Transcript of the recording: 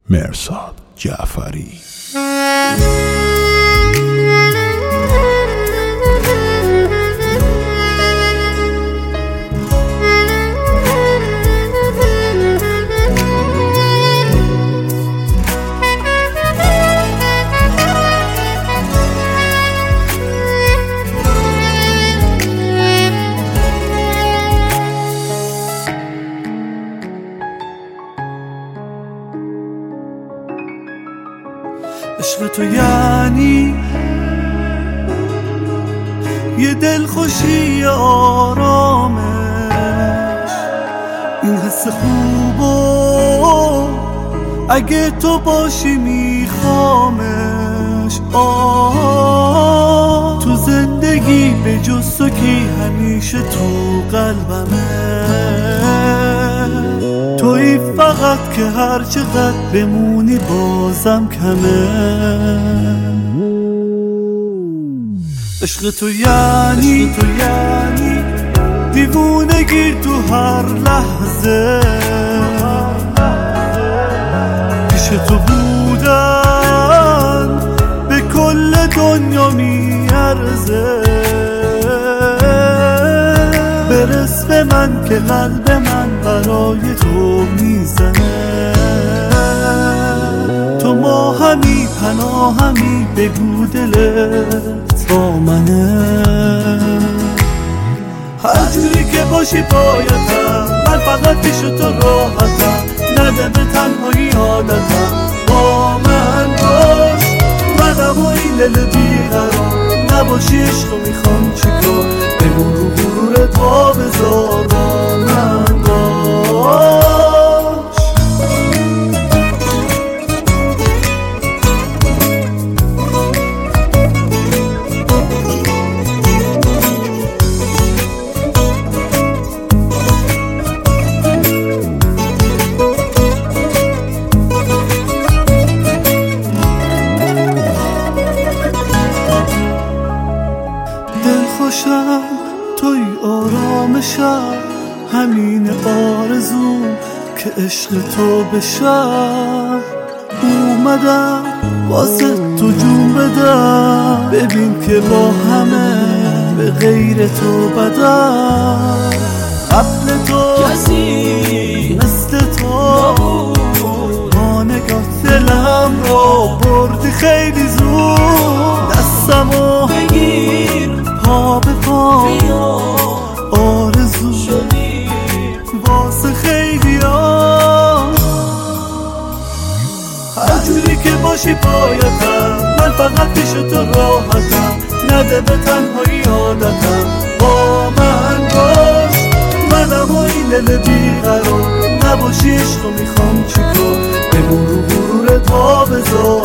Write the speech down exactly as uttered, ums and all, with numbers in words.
مرصاد جعفری. عشق تو یعنی یه دلخوشی آرامش، این حس خوبو اگه تو باشی میخوامش. آه تو زندگی به جز تو کی همیشه تو قلبمه، تویی فقط که هر چقدر بمونی بازم کمه. عشق تو یعنی تو یعنی دیوونگی تو هر لحظه، پیش تو بودن به کل دنیا میارزه. برس به من که قلب من برای تو میزنه، تو ما همی پناهمی بگو دلت با منه. هر جوری که باشی بایدم، من فقط پیش تو راحتم، نده به تنهایی عادتم، با من باش. منم و این دل بیقرار، نباشی عشقو میخوام چیکار، بگو رو غرورت با بذار با من باش. دلخوشم توی آرامشم، همین آرزو که عشق تو بشم. اومدم واسه تو جون بدم، ببین که با همه به غیر تو بدم. قبل تو کسی مثل تو با نگاه دلم رو بردی خیلی زود. دستمو بگیر پا به پا، آرزو شدی واسه خیلی ها. هر جوری که باشی بایدم، من فقط پیش تو راحتم، نده به تنهایی عادتم، با من باش. منم و این دل بیقرار، نباشی عشقو میخوام چیکار، بگو رو غرورت با بذار